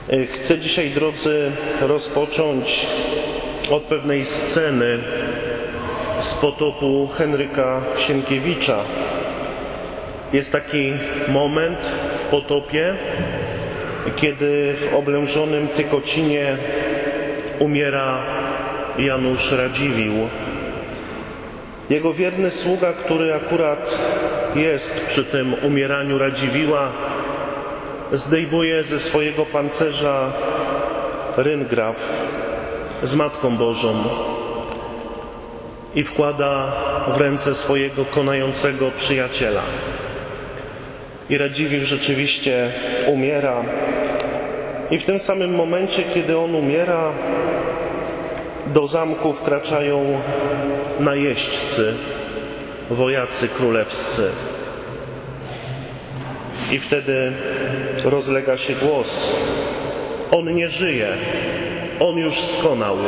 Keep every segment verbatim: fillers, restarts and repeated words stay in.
Chcę dzisiaj, drodzy, rozpocząć od pewnej sceny z potopu Henryka Sienkiewicza. Jest taki moment w potopie, kiedy w oblężonym Tykocinie umiera Janusz Radziwiłł. Jego wierny sługa, który akurat jest przy tym umieraniu Radziwiłła, zdejmuje ze swojego pancerza ryngraf z Matką Bożą i wkłada w ręce swojego konającego przyjaciela. I Radziwiłł rzeczywiście umiera. I w tym samym momencie, kiedy on umiera, do zamku wkraczają najeźdźcy, wojacy królewscy. I wtedy rozlega się głos: on nie żyje, on już skonał.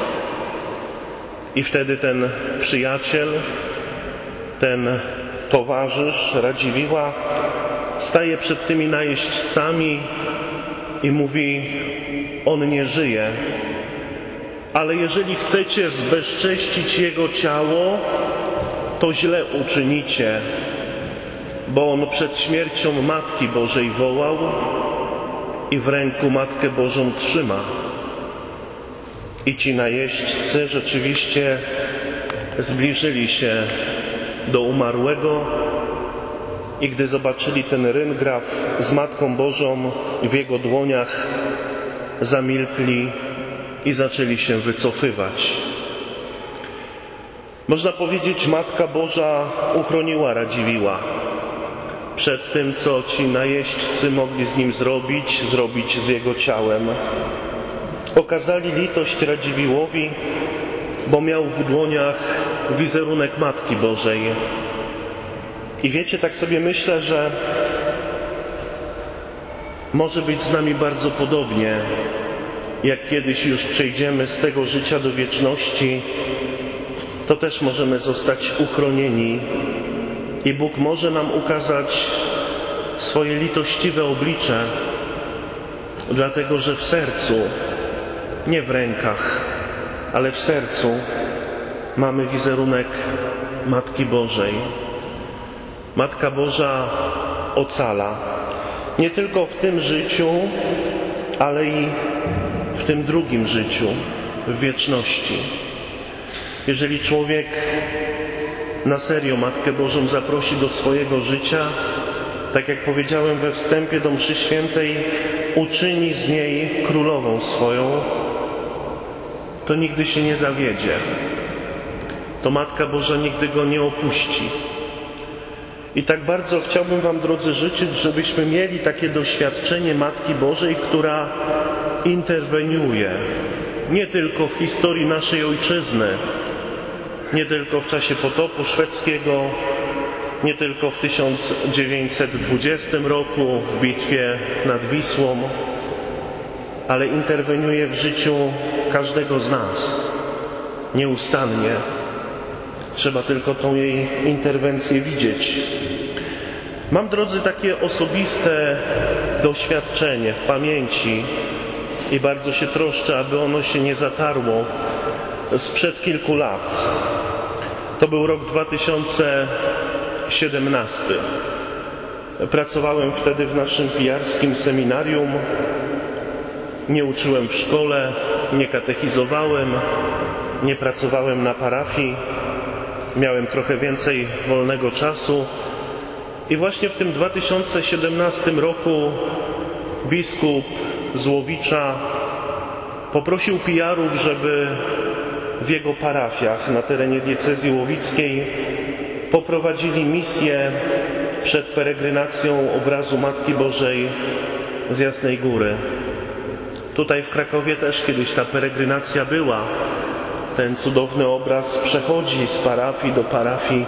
I wtedy ten przyjaciel, ten towarzysz Radziwiłła staje przed tymi najeźdźcami i mówi: on nie żyje, ale jeżeli chcecie zbezcześcić jego ciało, to źle uczynicie, bo on przed śmiercią Matki Bożej wołał i w ręku Matkę Bożą trzyma. I ci najeźdźcy rzeczywiście zbliżyli się do umarłego i gdy zobaczyli ten ryngraf z Matką Bożą w jego dłoniach, zamilkli i zaczęli się wycofywać. Można powiedzieć, Matka Boża uchroniła Radziwiłła przed tym, co ci najeźdźcy mogli z nim zrobić, zrobić z jego ciałem. Okazali litość Radziwiłłowi, bo miał w dłoniach wizerunek Matki Bożej. I wiecie, tak sobie myślę, że może być z nami bardzo podobnie, jak kiedyś już przejdziemy z tego życia do wieczności, to też możemy zostać uchronieni i Bóg może nam ukazać swoje litościwe oblicze, dlatego że w sercu, nie w rękach, ale w sercu mamy wizerunek Matki Bożej. Matka Boża ocala nie tylko w tym życiu, ale i w tym drugim życiu, w wieczności. Jeżeli człowiek na serio Matkę Bożą zaprosi do swojego życia, tak jak powiedziałem we wstępie do mszy świętej, uczyni z niej królową swoją, to nigdy się nie zawiedzie. To Matka Boża nigdy go nie opuści. I tak bardzo chciałbym wam, drodzy, życzyć, żebyśmy mieli takie doświadczenie Matki Bożej, która interweniuje nie tylko w historii naszej ojczyzny, nie tylko w czasie potopu szwedzkiego, nie tylko w tysiąc dziewięćset dwudziestym roku w bitwie nad Wisłą, ale interweniuje w życiu każdego z nas nieustannie. Trzeba tylko tą jej interwencję widzieć. Mam, drodzy, takie osobiste doświadczenie w pamięci i bardzo się troszczę, aby ono się nie zatarło, sprzed kilku lat. To był rok dwa tysiące siedemnasty. Pracowałem wtedy w naszym pijarskim seminarium. Nie uczyłem w szkole, nie katechizowałem, nie pracowałem na parafii. Miałem trochę więcej wolnego czasu. I właśnie w tym dwa tysiące siedemnastym roku biskup z Łowicza poprosił pijarów, żeby w jego parafiach na terenie diecezji łowickiej poprowadzili misję przed peregrinacją obrazu Matki Bożej z Jasnej Góry. Tutaj w Krakowie też kiedyś ta peregrynacja była. Ten cudowny obraz przechodzi z parafii do parafii.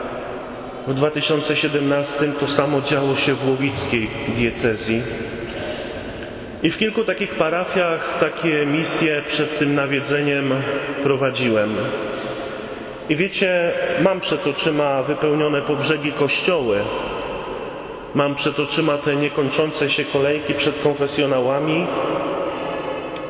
W dwa tysiące siedemnastym to samo działo się w łowickiej diecezji. I w kilku takich parafiach takie misje przed tym nawiedzeniem prowadziłem. I wiecie, mam przed oczyma wypełnione po brzegi kościoły. Mam przed oczyma te niekończące się kolejki przed konfesjonałami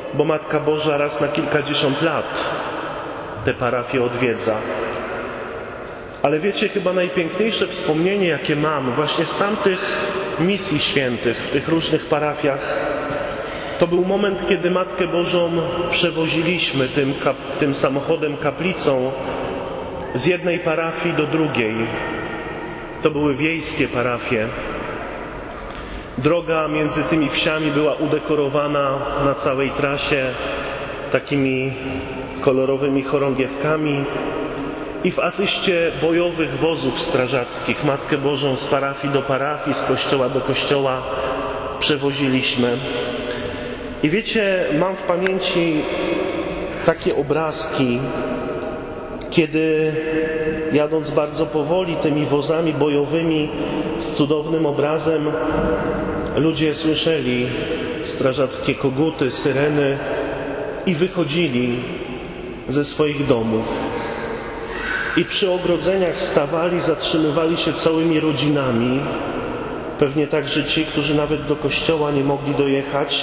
bo Matka Boża raz na kilkadziesiąt lat te parafie odwiedza. Ale wiecie, chyba najpiękniejsze wspomnienie, jakie mam właśnie z tamtych misji świętych w tych różnych parafiach, to był moment, kiedy Matkę Bożą przewoziliśmy tym, kap, tym samochodem kaplicą z jednej parafii do drugiej. To były wiejskie parafie. Droga między tymi wsiami była udekorowana na całej trasie takimi kolorowymi chorągiewkami i w asyście bojowych wozów strażackich Matkę Bożą z parafii do parafii, z kościoła do kościoła przewoziliśmy. I wiecie, mam w pamięci takie obrazki, kiedy jadąc bardzo powoli tymi wozami bojowymi z cudownym obrazem, ludzie słyszeli strażackie koguty, syreny i wychodzili ze swoich domów. I przy ogrodzeniach stawali, zatrzymywali się całymi rodzinami, pewnie także ci, którzy nawet do kościoła nie mogli dojechać.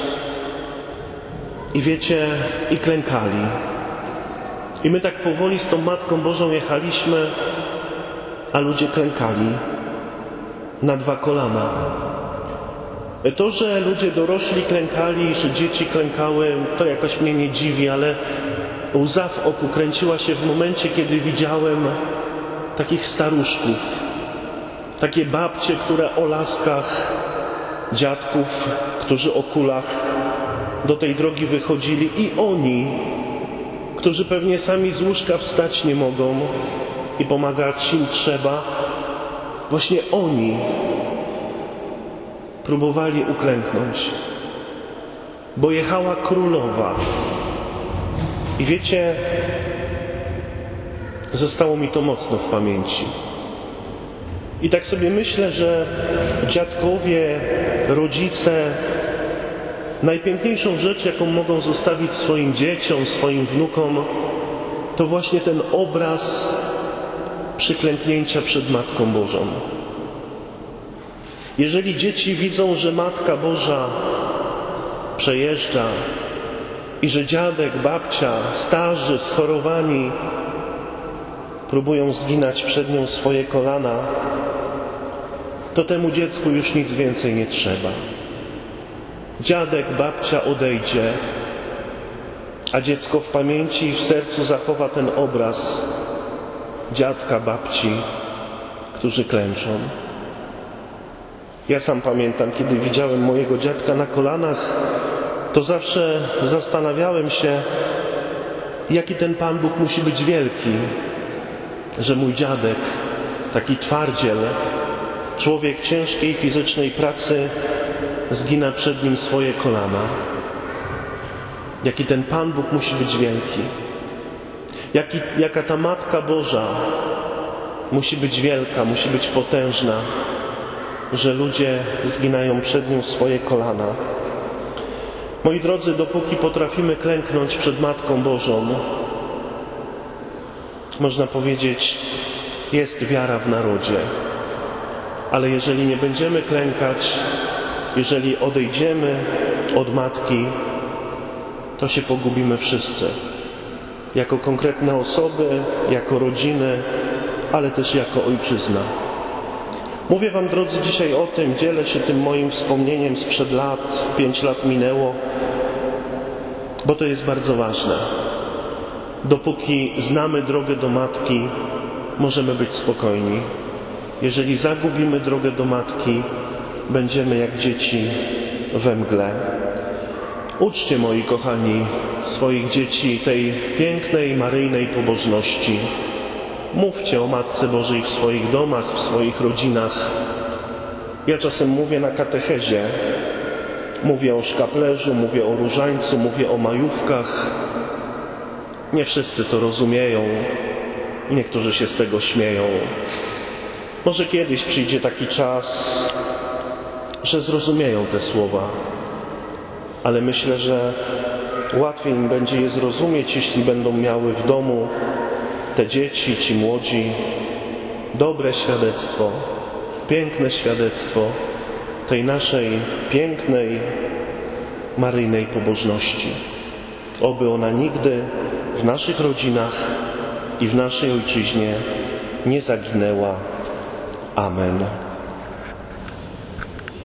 I wiecie, i klękali. I my tak powoli z tą Matką Bożą jechaliśmy, a ludzie klękali na dwa kolana. To, że ludzie dorośli klękali, że dzieci klękały, to jakoś mnie nie dziwi, ale łza w oku kręciła się w momencie, kiedy widziałem takich staruszków, takie babcie, które o laskach, dziadków, którzy o kulach do tej drogi wychodzili, i oni, którzy pewnie sami z łóżka wstać nie mogą i pomagać im trzeba, właśnie oni próbowali uklęknąć, bo jechała królowa. I wiecie, zostało mi to mocno w pamięci. I tak sobie myślę, że dziadkowie, rodzice, najpiękniejszą rzecz, jaką mogą zostawić swoim dzieciom, swoim wnukom, to właśnie ten obraz przyklęknięcia przed Matką Bożą. Jeżeli dzieci widzą, że Matka Boża przejeżdża i że dziadek, babcia, starzy, schorowani próbują zginać przed nią swoje kolana, to temu dziecku już nic więcej nie trzeba. Dziadek, babcia odejdzie, a dziecko w pamięci i w sercu zachowa ten obraz dziadka, babci, którzy klęczą. Ja sam pamiętam, kiedy widziałem mojego dziadka na kolanach, to zawsze zastanawiałem się, jaki ten Pan Bóg musi być wielki, że mój dziadek, taki twardziel, człowiek ciężkiej fizycznej pracy, zgina przed nim swoje kolana. Jaki ten Pan Bóg musi być wielki. Jaki, jaka ta Matka Boża musi być wielka, musi być potężna, że ludzie zginają przed nią swoje kolana. Moi drodzy, dopóki potrafimy klęknąć przed Matką Bożą, można powiedzieć, jest wiara w narodzie. Ale jeżeli nie będziemy klękać, jeżeli odejdziemy od Matki, to się pogubimy wszyscy. Jako konkretne osoby, jako rodziny, ale też jako ojczyzna. Mówię wam, drodzy, dzisiaj o tym, dzielę się tym moim wspomnieniem sprzed lat, pięć lat minęło, bo to jest bardzo ważne. Dopóki znamy drogę do Matki, możemy być spokojni. Jeżeli zagubimy drogę do Matki, będziemy jak dzieci we mgle. Uczcie, moi kochani, swoich dzieci tej pięknej, maryjnej pobożności. Mówcie o Matce Bożej w swoich domach, w swoich rodzinach. Ja czasem mówię na katechezie, mówię o szkaplerzu, mówię o różańcu, mówię o majówkach. Nie wszyscy to rozumieją, niektórzy się z tego śmieją. Może kiedyś przyjdzie taki czas, że zrozumieją te słowa, ale myślę, że łatwiej im będzie je zrozumieć, jeśli będą miały w domu te dzieci, ci młodzi, dobre świadectwo, piękne świadectwo tej naszej pięknej, maryjnej pobożności. Oby ona nigdy w naszych rodzinach i w naszej ojczyźnie nie zaginęła. Amen.